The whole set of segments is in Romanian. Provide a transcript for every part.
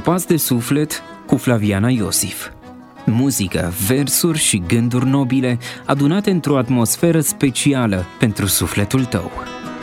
Popas de suflet cu Flaviana Iosif. Muzică, versuri și gânduri nobile adunate într-o atmosferă specială pentru sufletul tău.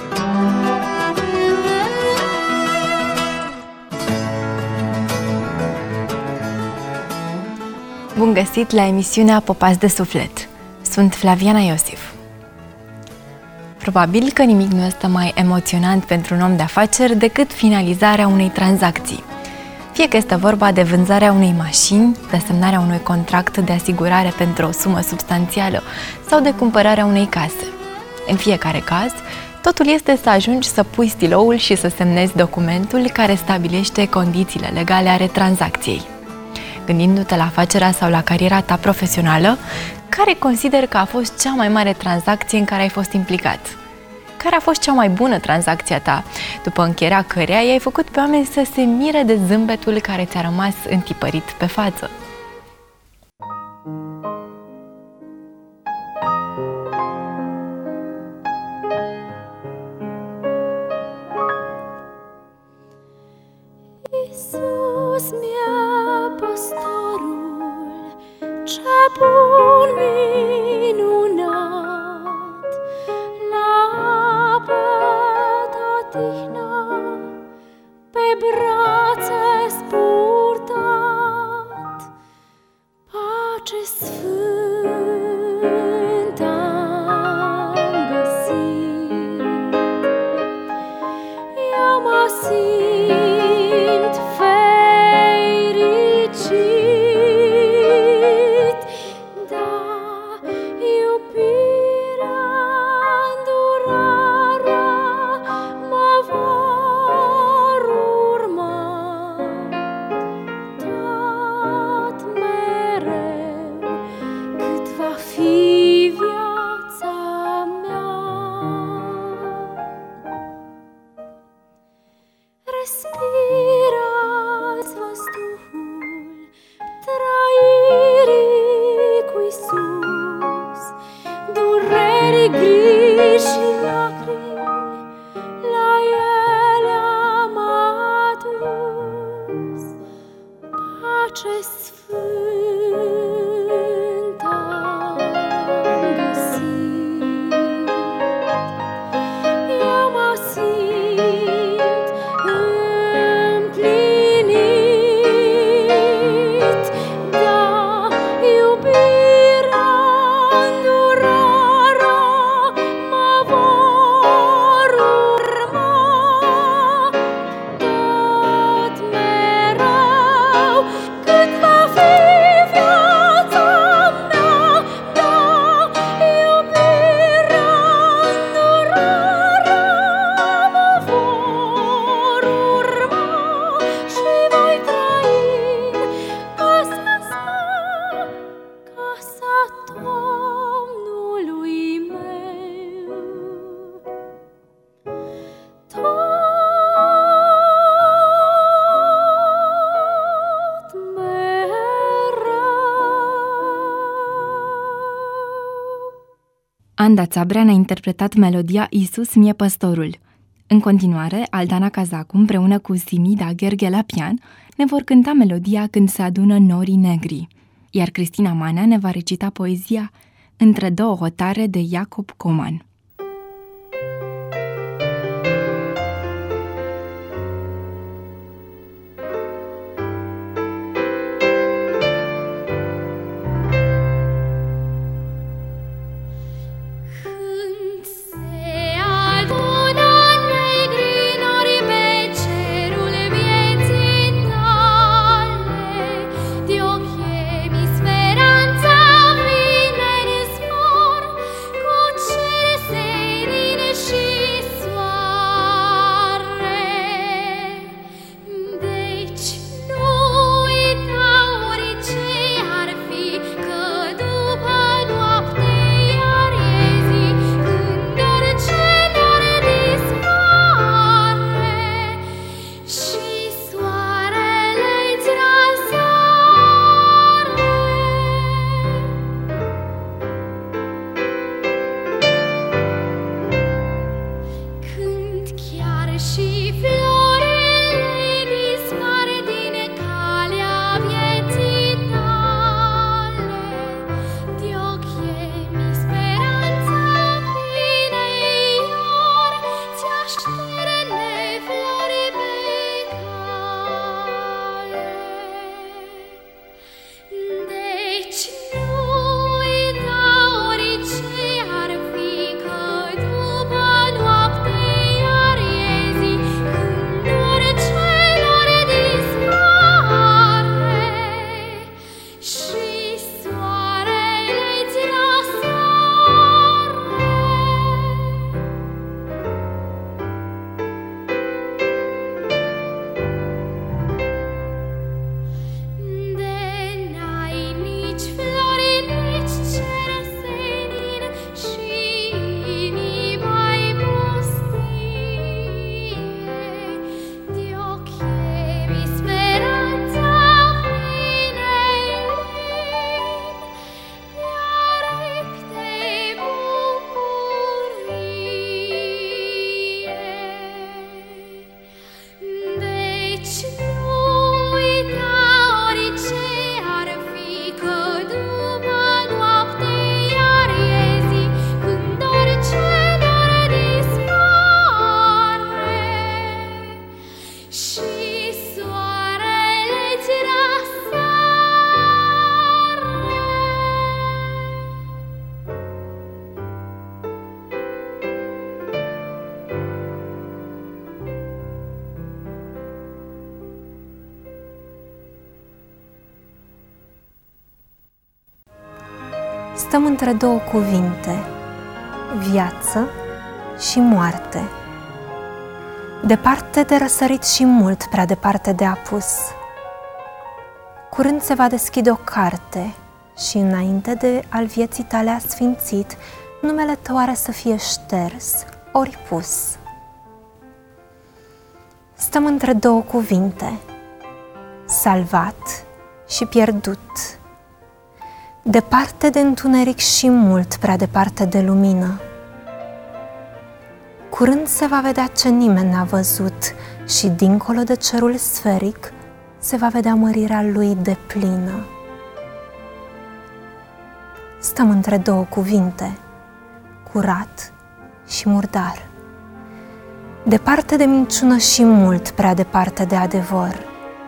Bun găsit la emisiunea Popas de suflet. Sunt Flaviana Iosif. Probabil că nimic nu este mai emoționant pentru un om de afaceri decât finalizarea unei tranzacții. Fie că este vorba de vânzarea unei mașini, de semnarea unui contract de asigurare pentru o sumă substanțială sau de cumpărarea unei case. În fiecare caz, totul este să ajungi să pui stiloul și să semnezi documentul care stabilește condițiile legale ale tranzacției. Gândindu-te la afacerea sau la cariera ta profesională, care consideri că a fost cea mai mare tranzacție în care ai fost implicat? Care a fost cea mai bună tranzacție a ta, după încheierea căreia i-ai făcut pe oameni să se mire de zâmbetul care ți-a rămas întipărit pe față? Iisus mi-a păstorul, ce bun minunat, la apă odihna, pe brațe spurtat, pace sfântă am găsit. Eu mă simt fericit, da, iubirea, îndurarea mă vor urma tot mereu, cât va fi viața mea. Respirați văzduhul trăirii cu Iisus, durerii, griji și lacrimi, la ele am adus pace sfântă am găsit. Eu mă simt împlinit, da, iubirea, îndurarea mă vor urma tot mereu, cât va fi viața mea, da, iubirea, îndurarea mă vor urma și voi trăi în casa sa, casa Domnului meu. Tot mereu. Anda Țabrea ne-a interpretat melodia Iisus mi-e păstorul. În continuare, Aldana Cazacu împreună cu Simida Gherghe la pian ne vor cânta melodia Când se adună norii negri, iar Cristina Manea ne va recita poezia Între două hotare de Iacob Coman. Când se adună negrii nori pe cerul vieții tale, de ochi mi speranța vine în zbor, cu cele Stăm între două cuvinte, viață și moarte. Departe de răsărit și mult prea departe de apus. Curând se va deschide o carte și înainte de al vieții tale asfințit, numele tău are să fie șters ori pus. Stăm între două cuvinte, salvat și pierdut. Departe de întuneric și mult prea departe de lumină. Curând se va vedea ce nimeni n-a văzut și dincolo de cerul sferic se va vedea mărirea lui deplină. Stăm între două cuvinte, curat și murdar. Departe de minciună și mult prea departe de adevăr.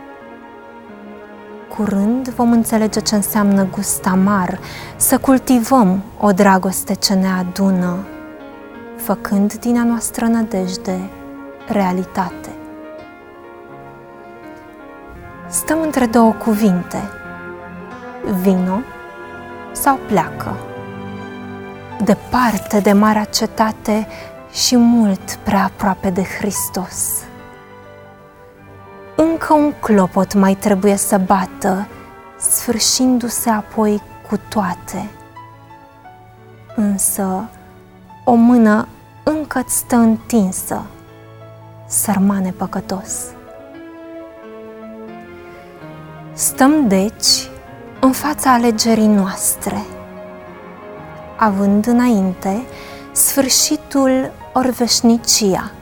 Curând vom înțelege ce înseamnă gust amar, să cultivăm o dragoste ce ne adună, făcând din a noastră nădejde realitate. Stăm între două cuvinte, vino sau pleacă, departe de marea cetate și mult prea aproape de Hristos. Încă un clopot mai trebuie să bată, sfârșindu-se apoi cu toate. Însă o mână încă-ți stă întinsă, sărmane păcătos. Stăm deci în fața alegerii noastre, având înainte sfârșitul ori veșnicia.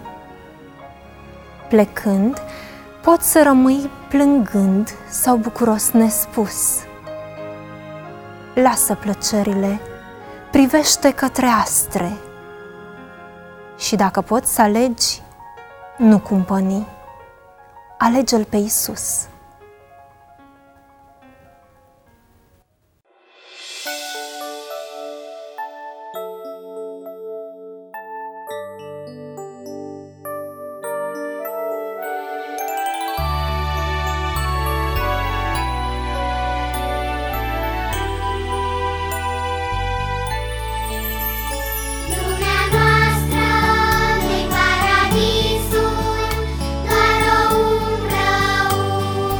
Plecând, poți să rămâi plângând sau bucuros nespus. Lasă plăcerile, privește către astre și dacă poți să alegi, nu cumpăni, alege-L pe Iisus. Lumea noastră, de paradisul, doar o umbră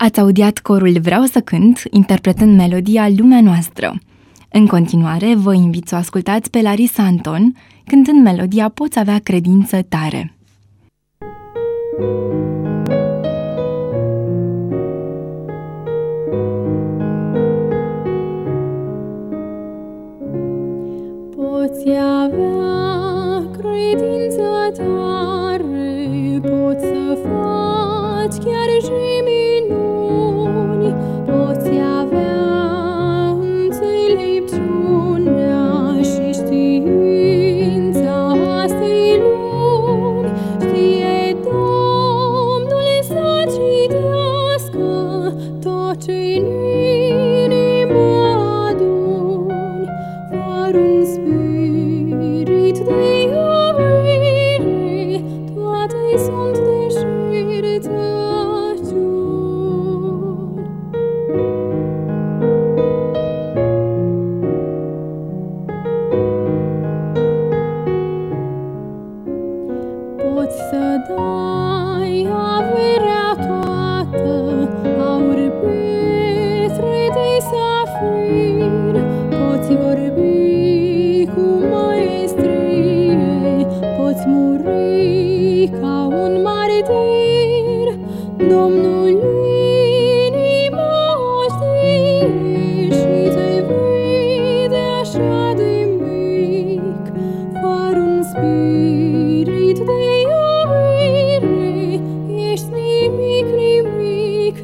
Ați audiat corul Vreau să cânt, interpretând melodia Lumea noastră. În continuare, vă invit să o ascultați pe Larisa Anton, cântând melodia Poți avea credință tare. Poți avea credință tare, poți să faci chiar și minuni, poți avea înțelepciunea și știința astei lumi. Știe Domnul să citească tot ce-i în inimă aduni, fără un spirit de iubire, toate-i sunt deșertăciuni. Poți să dai averea toată, aur, pietre de safir, poți vorbi cu maestrie, poți muri ca un martir. Domnul inima o știe și te vede așa de mic, fără un spirit de iubire, ești nimic, nimic,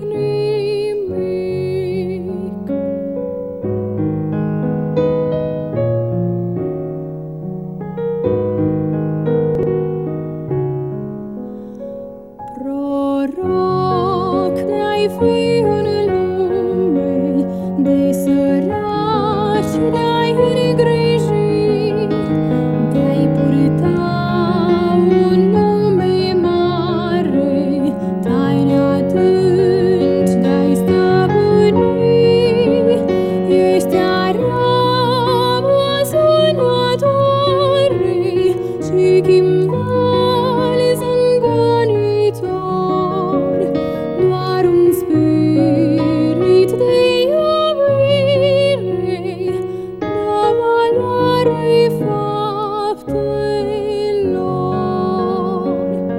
nimic. Proroc de-ai fi în lume, de săraci de-ai îngriji, de-ai purta un nume mare, taine adânci de-ai stăpâni. Ești arabă sunătoare și chimbal zângănitor, doar un spirit de iubire dă valoare faptelor.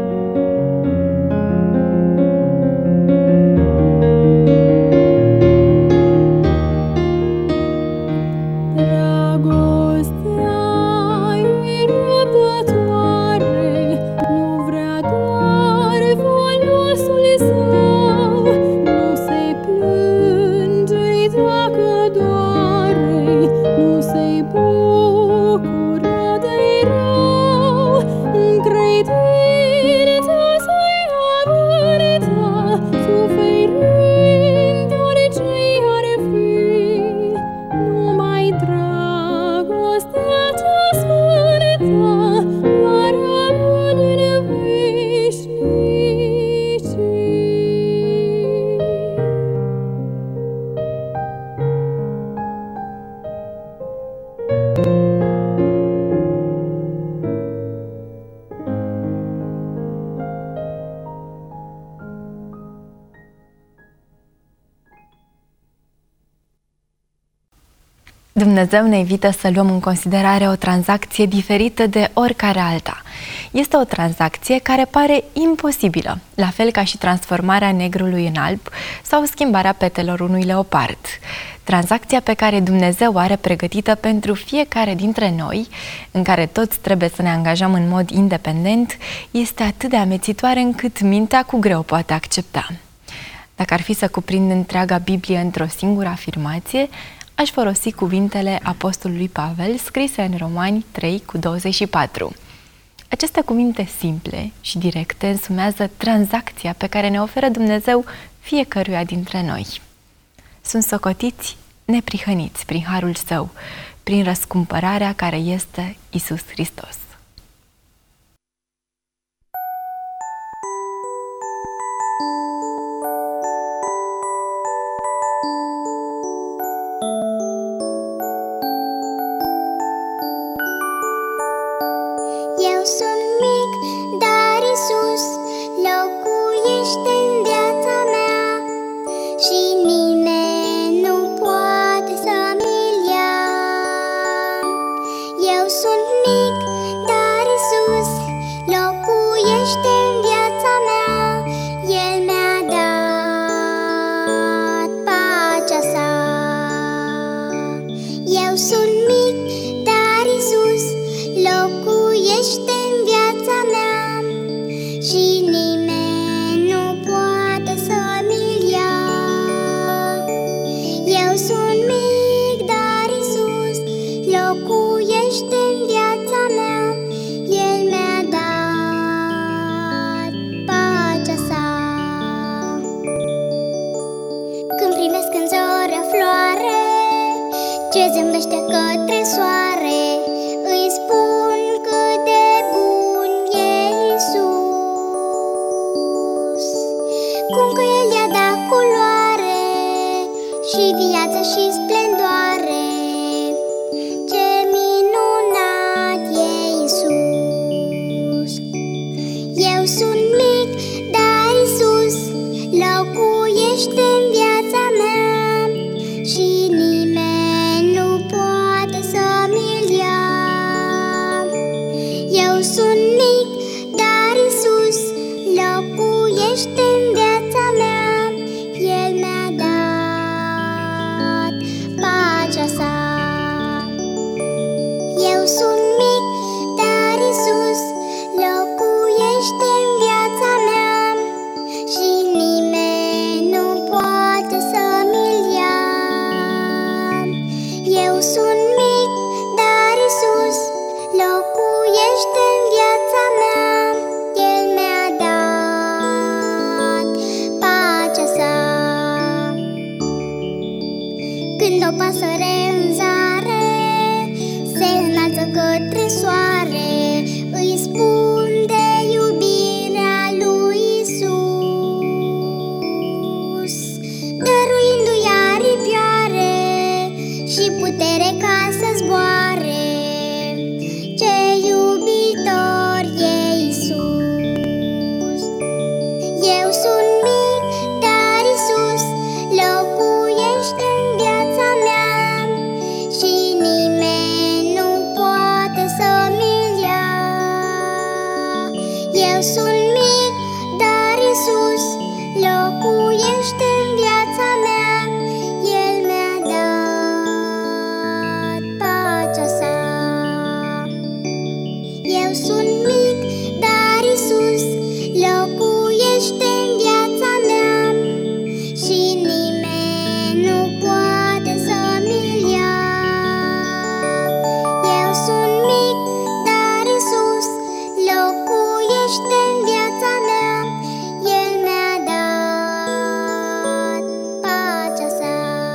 Dragostea e răbdătoare, nu vrea doar folosul său, nu se plânge dacă doare, nu se bucură de rău. În credință să-i arăta, suferind orice ar fi, numai dragostea cea sfântă va rămâne în veșnicii. Dumnezeu ne invită să luăm în considerare o tranzacție diferită de oricare alta. Este o tranzacție care pare imposibilă, la fel ca și transformarea negrului în alb sau schimbarea petelor unui leopard. Tranzacția pe care Dumnezeu are pregătită pentru fiecare dintre noi, în care toți trebuie să ne angajăm în mod independent, este atât de amețitoare încât mintea cu greu poate accepta. Dacă ar fi să cuprind întreaga Biblie într-o singură afirmație, aș folosi cuvintele apostolului Pavel scrise în Romani 3:24. Aceste cuvinte simple și directe însumează tranzacția pe care ne oferă Dumnezeu fiecăruia dintre noi. Sunt socotiți neprihăniți prin harul Său, prin răscumpărarea care este Iisus Hristos. Eu sunt mic, dar Iisus locuiește în viața mea. locuiește în viața mea și nimeni nu poate să-mi-l ia. Eu sunt mic, dar Iisus locuiește în viața mea. El mi-a dat pacea sa. Când primesc în zoare o floare ce zâmbește către soare, îi spun cât de bun e Iisus. Cum că El i-a dat culoare și viață și splendoare, ce minunat e Iisus. Eu sunt mic, dar Iisus locuiește în viața mea și nimeni nu poate să-mi-l ia. Eu sunt mic, dar Iisus locuiește în viața mea. El mi-a dat pacea sa. Eu sunt mic, dar Iisus locuiește în viața mea și nimeni nu poate să-mi-l ia. Eu sunt mic, dar Iisus locuiește în viața mea. El mi-a dat pacea sa. Când o pasăre în zare se înalță către soare, îi spun de iubirea lui Iisus, dăruindu-i aripioare și putere ca să zboare. Ce iubitor e Iisus. Eu sunt mic, dar Iisus locuiește în viața mea și nimeni nu poate să-mi-l ia. Eu sunt mic, dar Iisus locuiește în viața mea. El mi-a dat pacea sa. Eu sunt mic, dar Iisus locuiește în viața mea și nimeni nu poate să-mi-l ia. Eu sunt mic, dar Iisus locuiește în viața mea. El mi-a dat pacea sa.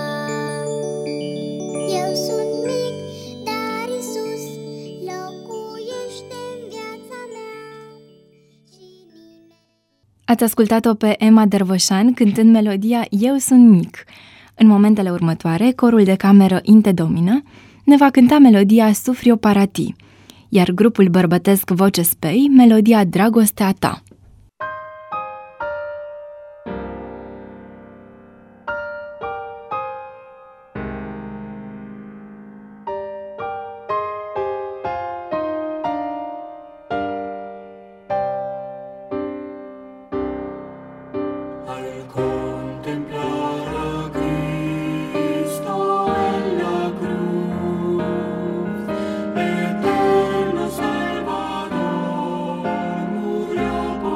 Eu sunt mic, dar Iisus locuiește în viața mea și nimeni. Ați ascultat-o pe Emma Dervoșan cântând melodia Eu sunt mic. În momentele următoare, corul de cameră Inte Domina ne va cânta melodia Sufrio Parati, iar grupul bărbătesc Voce Spei melodia Dragostea ta. Al contemplare a Cristo en la cruz, eterno Salvador, murió por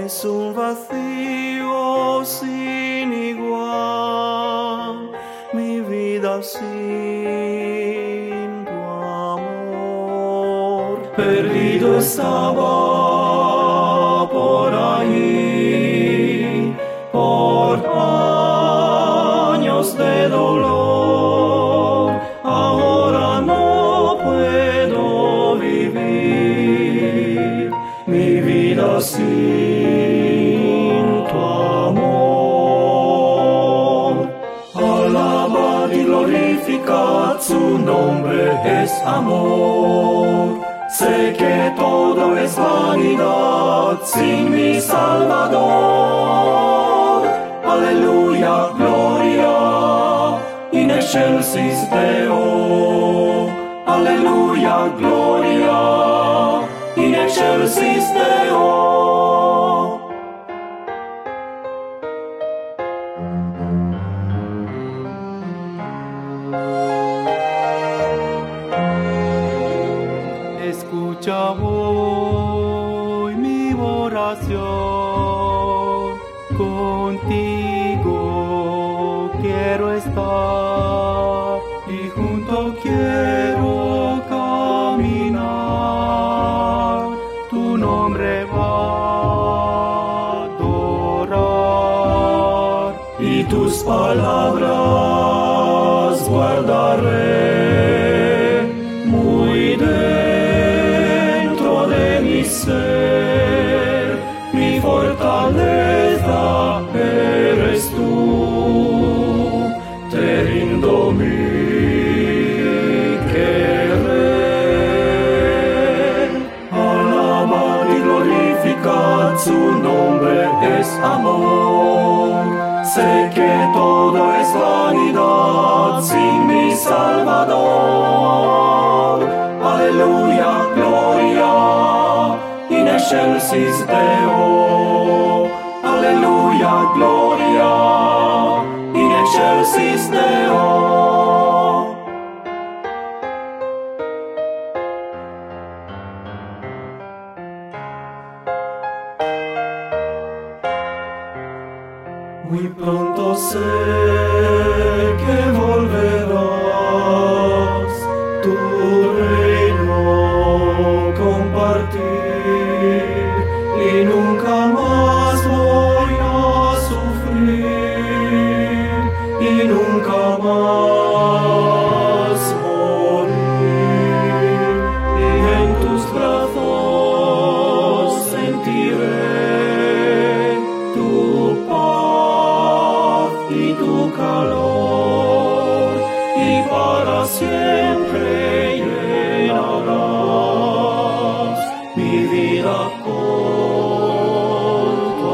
Es un vacío sin igual, mi vida sin tu amor. Perdido estaba por ahí, por años de dolor. Ahora no puedo vivir mi vida sin tu amor. Alabad y glorificad su nombre, es amor. Sé que todo es vanidad sin mi Salvador. Aleluya, gloria, in excelsis Deo. Aleluya, gloria, in excelsis Deo. Escucha hoy mi oración, contigo quiero estar y junto quiero caminar, tu nombre va a adorar y tus palabras guardaré muy dentro de mi ser, mi fortaleza eres tú, te rindo mi querer. Alabad y glorificad su nombre, es amor. Sé que todo es vanidad sin mi Salvador. Aleluya, gloria, in excelsis Deo. Aleluya, gloria, in excelsis Deo. Muy pronto sé que volverás, tu reino compartir, y nunca más voy a sufrir, y nunca más morir, y en tus brazos sentiré tu paz y tu calor, y para siempre llenarás mi vida con tu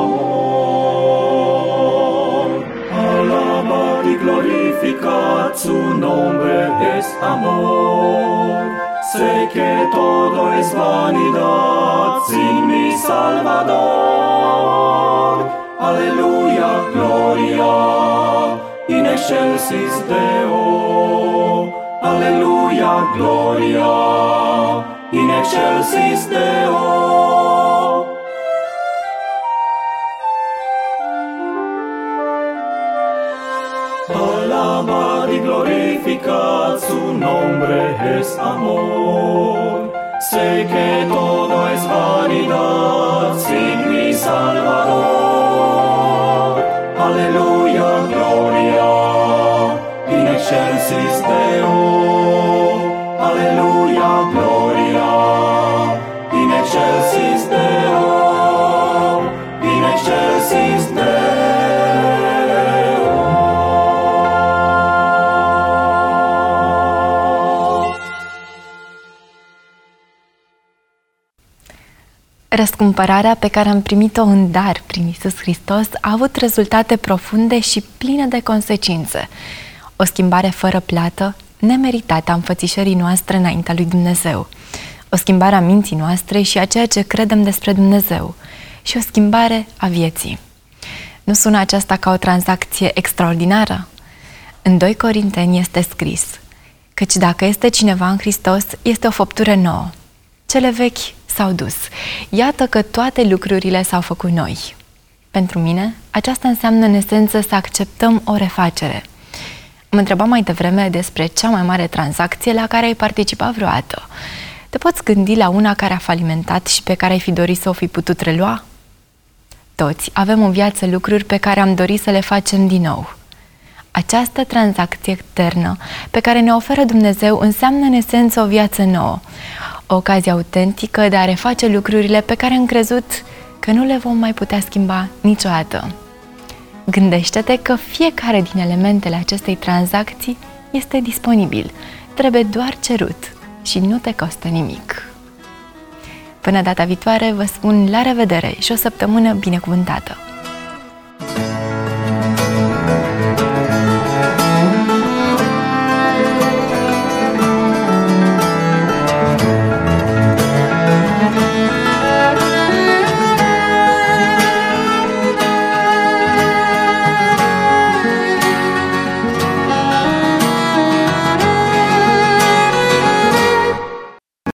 amor. Alabad y glorificad su nombre, es amor. Sé que todo es vanidad sin mi Salvador. Aleluya, gloria, in excelsis Deo. Aleluya, gloria, in excelsis Deo. Alabad y glorificad su nombre, es amor. Sé que todo es vanidad sin mi Salvador. Aleluya, gloria, in excelsis Deo. Aleluya, gloria, in excelsis Deo. In excelsis Deo. Răscumpărarea pe care am primit-o în dar prin Iisus Hristos a avut rezultate profunde și pline de consecințe. O schimbare fără plată, nemeritată a înfățișării noastre înaintea lui Dumnezeu. O schimbare a minții noastre și a ceea ce credem despre Dumnezeu. Și o schimbare a vieții. Nu sună aceasta ca o tranzacție extraordinară? În 2 Corinteni este scris: căci dacă este cineva în Hristos, este o făptură nouă. cele vechi s-au dus. Iată că toate lucrurile s-au făcut noi. Pentru mine, aceasta înseamnă în esență să acceptăm o refacere. Mă întrebam mai devreme despre cea mai mare tranzacție la care ai participat vreodată. Te poți gândi la una care a falimentat și pe care ai fi dorit să o fi putut relua? Toți avem în viață lucruri pe care am dorit să le facem din nou. Această tranzacție eternă pe care ne oferă Dumnezeu înseamnă în esență o viață nouă, o ocazie autentică de a reface lucrurile pe care am crezut că nu le vom mai putea schimba niciodată. Gândește-te că fiecare din elementele acestei tranzacții este disponibil, trebuie doar cerut și nu te costă nimic. Până data viitoare vă spun la revedere și o săptămână binecuvântată!